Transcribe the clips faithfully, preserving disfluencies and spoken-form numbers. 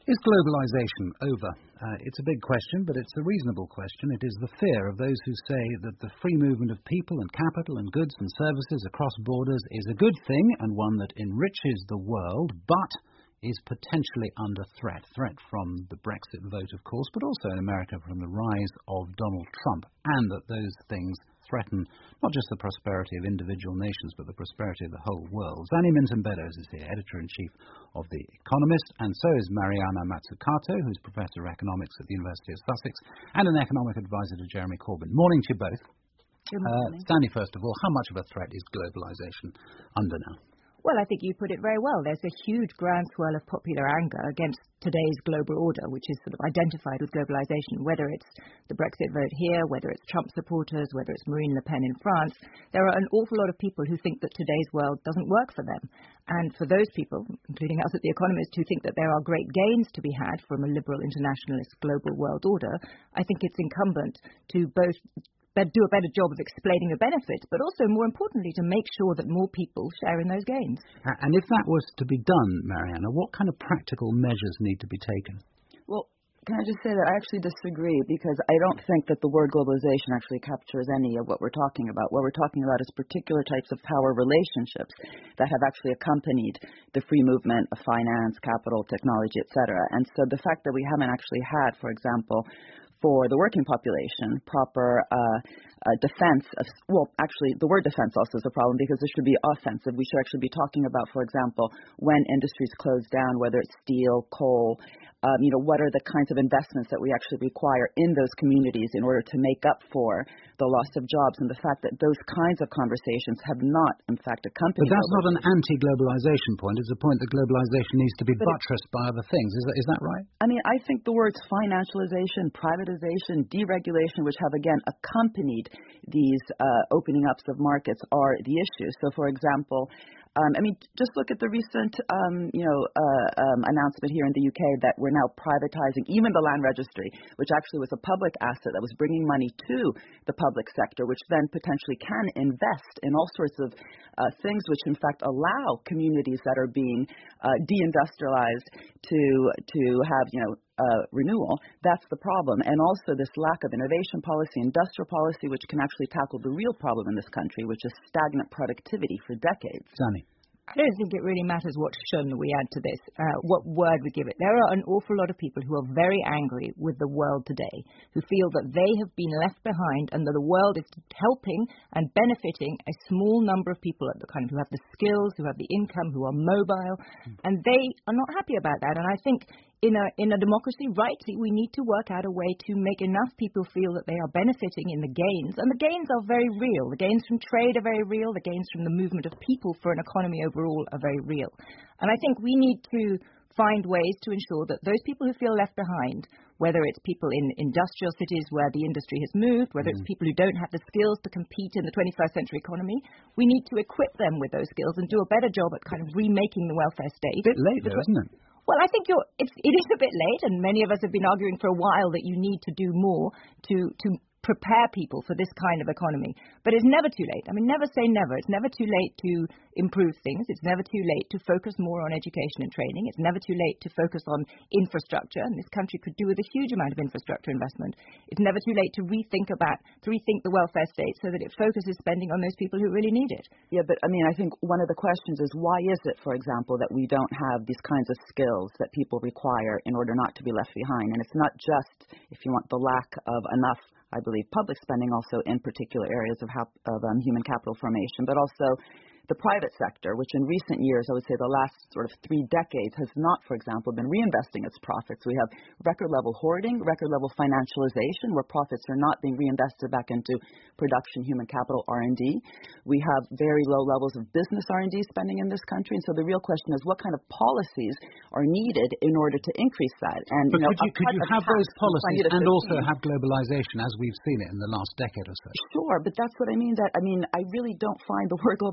Is globalization over? Uh, it's a big question, but it's a reasonable question. It is the fear of those who say that the free movement of people and capital and goods and services across borders is a good thing and one that enriches the world, but is potentially under threat. Threat from the Brexit vote, of course, but also in America from the rise of Donald Trump, and that those things threaten not just the prosperity of individual nations, but the prosperity of the whole world. Zanny Minton-Beddoes is here, Editor-in-Chief of The Economist, and so is Mariana Mazzucato, who's Professor of Economics at the University of Sussex, and an economic advisor to Jeremy Corbyn. Morning to you both. Good morning. Uh, Zanny, first of all, how much of a threat is globalisation under now? Well, I think you put it very well. There's a huge groundswell of popular anger against today's global order, which is sort of identified with globalization, whether it's the Brexit vote here, whether it's Trump supporters, whether it's Marine Le Pen in France. There are an awful lot of people who think that today's world doesn't work for them. And for those people, including us at The Economist, who think that there are great gains to be had from a liberal internationalist global world order, I think it's incumbent to both do a better job of explaining the benefits, but also, more importantly, to make sure that more people share in those gains. And if that was to be done, Mariana, what kind of practical measures need to be taken? Well, can I just say that I actually disagree, because I don't think that the word globalization actually captures any of what we're talking about. What we're talking about is particular types of power relationships that have actually accompanied the free movement of finance, capital, technology, et cetera. And so the fact that we haven't actually had, for example, for the working population, proper uh, uh, defense of, well, actually, the word defense also is a problem, because this should be offensive. We should actually be talking about, for example, when industries close down, whether it's steel, coal, um, you know, what are the kinds of investments that we actually require in those communities in order to make up for the loss of jobs, and the fact that those kinds of conversations have not, in fact, accompanied. But that's not an anti-globalization point. It's a point that globalization needs to be but buttressed by other things. Is that, is that right? I mean, I think the words financialization, privatization, deregulation, which have, again, accompanied these uh, opening ups of markets, are the issue. So, for example, Um, I mean, just look at the recent, um, you know, uh, um, announcement here in the U K that we're now privatizing even the land registry, which actually was a public asset that was bringing money to the public sector, which then potentially can invest in all sorts of uh, things, which in fact allow communities that are being uh, deindustrialized to to have, you know, Uh, renewal. That's the problem. And also this lack of innovation policy, industrial policy, which can actually tackle the real problem in this country, which is stagnant productivity for decades. Zanny. I don't think it really matters what shun we add to this, uh, what word we give it. There are an awful lot of people who are very angry with the world today, who feel that they have been left behind and that the world is helping and benefiting a small number of people at the kind of who have the skills, who have the income, who are mobile, mm. and they are not happy about that. And I think in a in a democracy, rightly, we need to work out a way to make enough people feel that they are benefiting in the gains. And the gains are very real. The gains from trade are very real. The gains from the movement of people for an economy overall are very real. And I think we need to find ways to ensure that those people who feel left behind, whether it's people in industrial cities where the industry has moved, whether mm. it's people who don't have the skills to compete in the twenty-first century economy, we need to equip them with those skills and do a better job at kind of remaking the welfare state. A bit late, though, isn't it? Well, I think you're, it's, it is a bit late, and many of us have been arguing for a while that you need to do more to to prepare people for this kind of economy. But it's never too late. I mean, never say never. It's never too late to improve things. It's never too late to focus more on education and training. It's never too late to focus on infrastructure, and this country could do with a huge amount of infrastructure investment. It's never too late to rethink about, to rethink the welfare state so that it focuses spending on those people who really need it. Yeah, but I mean, I think one of the questions is, why is it, for example, that we don't have these kinds of skills that people require in order not to be left behind? And it's not just, if you want, the lack of enough, I believe, public spending also in particular areas of, hap- of um, human capital formation, but also the private sector, which in recent years, I would say the last sort of three decades, has not, for example, been reinvesting its profits. We have record-level hoarding, record-level financialization, where profits are not being reinvested back into production, human capital, R and D. We have very low levels of business R and D spending in this country. And so the real question is, what kind of policies are needed in order to increase that? And But you know, could you, could you have those policies and also have globalization as we've seen it in the last decade or so? Sure, but that's what I mean. That I mean, I really don't find the word globalization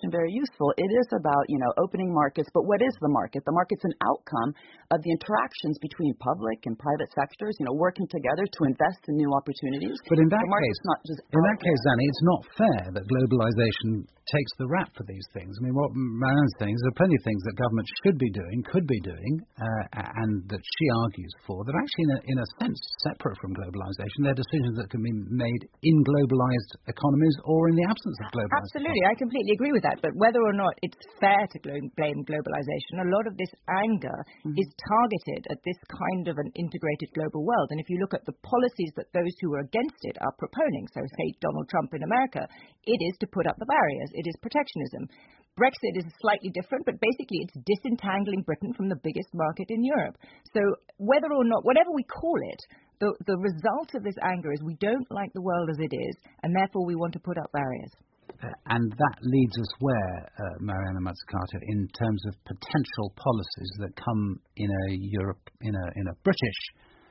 question very useful. It is about, you know, opening markets, but what is the market? The market's an outcome of the interactions between public and private sectors, you know, working together to invest in new opportunities. But in that the market's case, not just in that there. case, Zanny, it's not fair that globalization takes the rap for these things. I mean, what Marianne's saying is there are plenty of things that governments should be doing, could be doing, uh, and that she argues for, that actually, in a, in a sense, separate from globalization. They're decisions that can be made in globalized economies or in the absence of globalized Absolutely, economies. I completely agree with that. But whether or not it's fair to glo- blame globalization, a lot of this anger mm-hmm. is targeted at this kind of an integrated global world. And if you look at the policies that those who are against it are proponing, so say Donald Trump in America, it is to put up the barriers. It is protectionism. Brexit is slightly different, but basically it's disentangling Britain from the biggest market in Europe. So whether or not, whatever we call it, the, the result of this anger is we don't like the world as it is, and therefore we want to put up barriers. Uh, and that leads us where, uh, Mariana Mazzucato, in terms of potential policies that come in a Europe, in a in a British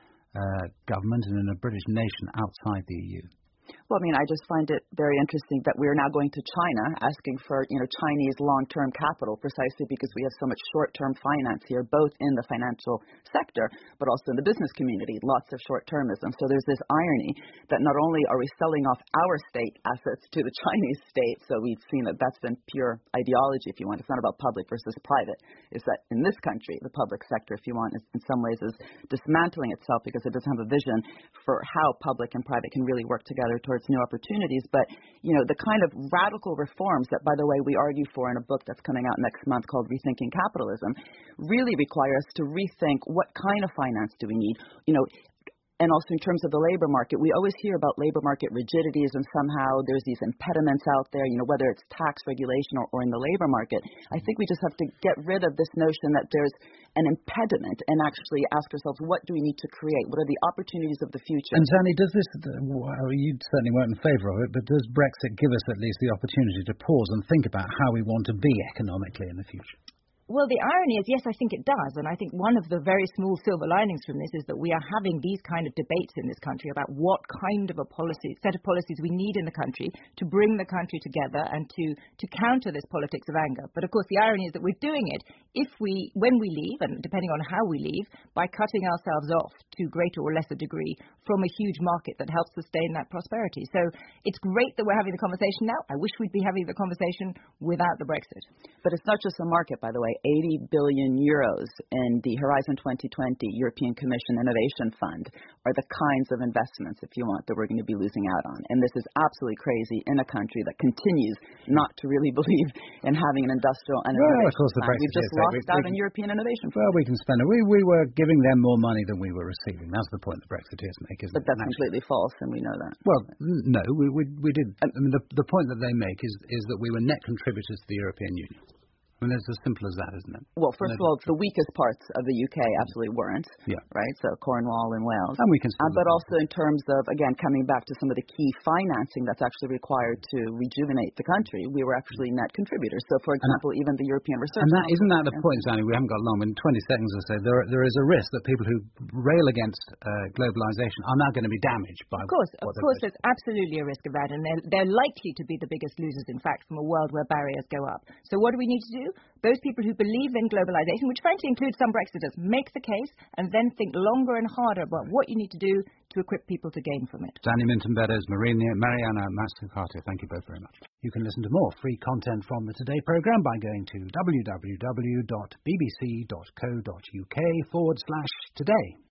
uh, government and in a British nation outside the E U. Well, I mean, I just find it very interesting that we're now going to China asking for, you know, Chinese long-term capital precisely because we have so much short-term finance here, both in the financial sector, but also in the business community, lots of short-termism. So there's this irony that not only are we selling off our state assets to the Chinese state, so we've seen that that's been pure ideology, if you want. It's not about public versus private. It's that in this country, the public sector, if you want, is in some ways is dismantling itself because it doesn't have a vision for how public and private can really work together towards new opportunities. But, you know, the kind of radical reforms that, by the way, we argue for in a book that's coming out next month called Rethinking Capitalism really require us to rethink what kind of finance do we need, you know, and also in terms of the labor market. We always hear about labor market rigidities and somehow there's these impediments out there, you know, whether it's tax regulation or, or in the labor market. I think we just have to get rid of this notion that there's an impediment and actually ask ourselves, what do we need to create? What are the opportunities of the future? And Zanny, does this, well, you certainly weren't in favour of it, but does Brexit give us at least the opportunity to pause and think about how we want to be economically in the future? Well, the irony is, yes, I think it does. And I think one of the very small silver linings from this is that we are having these kind of debates in this country about what kind of a policy, set of policies we need in the country to bring the country together and to, to counter this politics of anger. But of course, the irony is that we're doing it if we, when we leave, and depending on how we leave, by cutting ourselves off to greater or lesser degree from a huge market that helps sustain that prosperity. So it's great that we're having the conversation now. I wish we'd be having the conversation without the Brexit. But it's not just a market, by the way. eighty billion euros in the Horizon twenty twenty European Commission Innovation Fund are the kinds of investments, if you want, that we're going to be losing out on. And this is absolutely crazy in a country that continues not to really believe in having an industrial and well, innovation of course, the fund. We've just lost we, out we, on European innovation funds. Well, we can spend it. We, we were giving them more money than we were receiving. That's the point the Brexiteers make, isn't but it? But that's completely false, and we know that. Well, no, we, we, we did. I mean, the, the point that they make is, is that we were net contributors to the European Union. I mean, it's as simple as that, isn't it? Well, first of all, the weakest parts of the U K absolutely weren't. Yeah. Right? So Cornwall and Wales. And we can uh, but also in terms of, again, coming back to some of the key financing that's actually required to rejuvenate the country, we were actually net contributors. So, for example, that, even the European Research And that, isn't that the point, Zanny? We haven't got long. In twenty seconds or so, there, there is a risk that people who rail against uh, globalization are now going to be damaged by Of course, what of course, there's absolutely a risk of that. And they're, they're likely to be the biggest losers, in fact, from a world where barriers go up. So what do we need to do? Those people who believe in globalization, which frankly includes some Brexiters, make the case and then think longer and harder about what you need to do to equip people to gain from it. Zanny Minton-Beddoes, Mariana Mazzucato, thank you both very much. You can listen to more free content from the Today programme by going to w w w dot b b c dot co dot u k forward slash today.